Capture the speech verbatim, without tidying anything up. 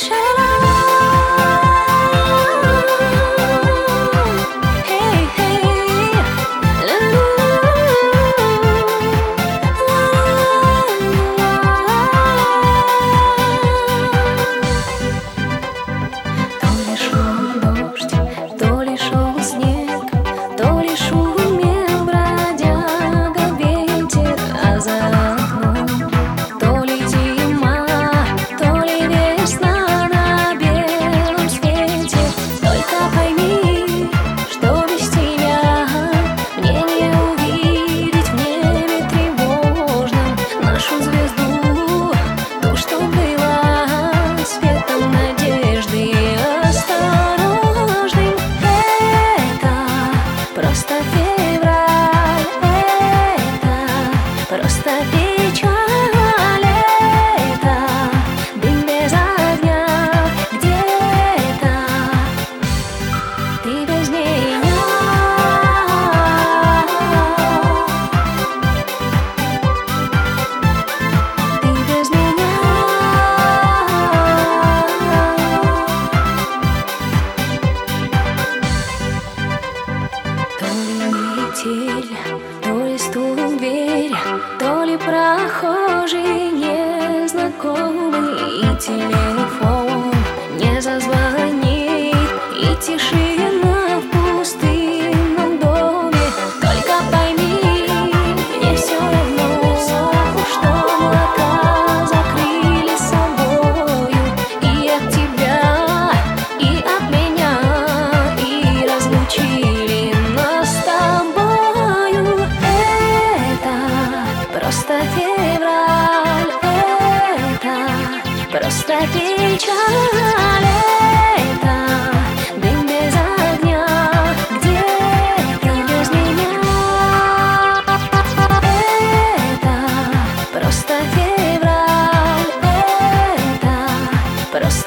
Просто печаль это, дым без огня где-то, ты без меня. Ты без меня. То ли метель, то ли стук в дверь, то ли прохожий незнакомый, и телефон не зазвонит, и тишина в пустынном доме. Только пойми, мне все равно, что облака закрыли собою и от тебя, и от меня, и разлучили нас с тобою. Это просто февраль, это просто печаль, это дым без огня где-то без меня. Это просто февраль, это просто